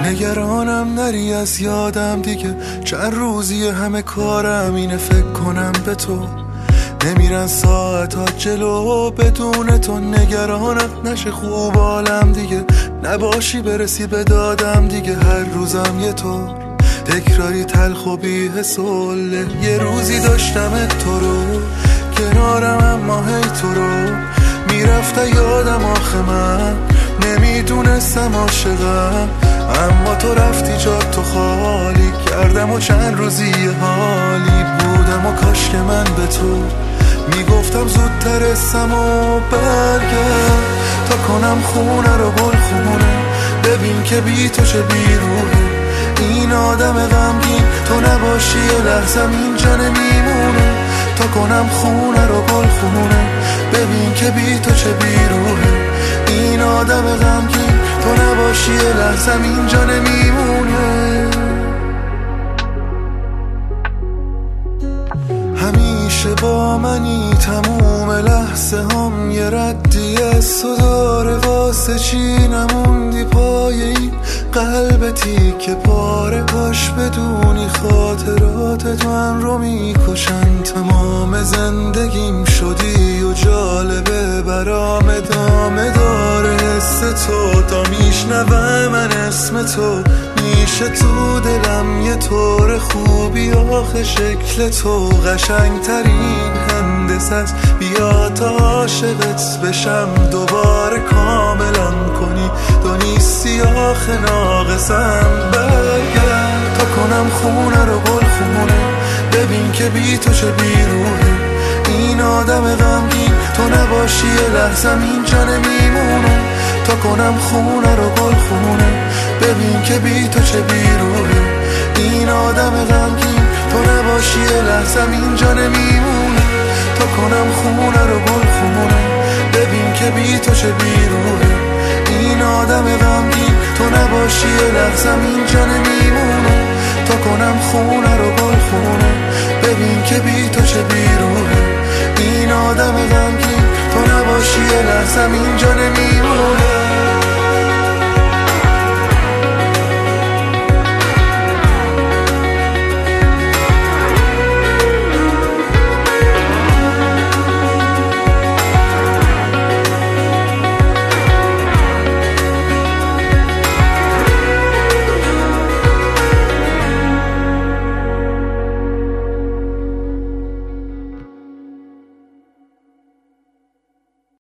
نگرانم نری از یادم دیگه، چند روزی همه کارم اینه فکر کنم به تو. نمیرن ساعتات جلو بدون تو، نگرانم نشه خوب حالم دیگه، نباشی برسی به دادم دیگه. هر روزم یه طور تکراری تلخ و بی حسله. یه روزی داشتم تو رو کنارم، اما هی تو رو میرفته یادم. آخه من نمیدونستم عاشقم، اما تو رفتی جات تو خالی کردم و چند روزی حالی بودم. و کاش که من به تو میگفتم زودتر اسم و برگرد تا کنم خونه رو گل خونه. ببین که بی تو چه بیروحه این آدم غمگین، تو نباشی یه لحظم اینجا نمیمونه. تا کنم خونه رو گل خونه، ببین که بی تو چه بیروحه این آدم غمگین، تو نباشی یه لحظم اینجا نمیمونه. همیشه با منی تموم لحظه هم، یه ردی از تو داره واسه چی نموندی پای این قلبتی که پاره. کاش بدونی خاطرات من رو میکشن، تمام زندگیم شدی و جالبه برام ادامه داره حس تو. تا میشنوه من اسم تو میشه تو دلم یه طور خوبی. آخه شکل تو قشنگ ترین هندسه است، بیا تا عاشقت بشم دوباره کاملا کنی. تو نیستی آخه ناقصم، برگرد تا کنم خونه رو گل خونه. ببین که بی تو چه بیروحه این آدم غمگین، تو نباشی یه لحظم اینجا نمیمونه. تا کنم خونه رو گل خونه، ببین که بی تو چه بیروحه این آدم غمگین، تو نباشی یه لحظم اینجا نمیمونه. تا کنم خونه رو گل خونه، ببین که بی تو چه بیروحه این آدم غمگین، تو نباشی یه لحظم اینجا نمیمونه. تا کنم خونه رو گل خونه، ببین که بی تو چه بیروحه این آدم غمگین، تو نباشی یه لحظم اینجا نمیمونه.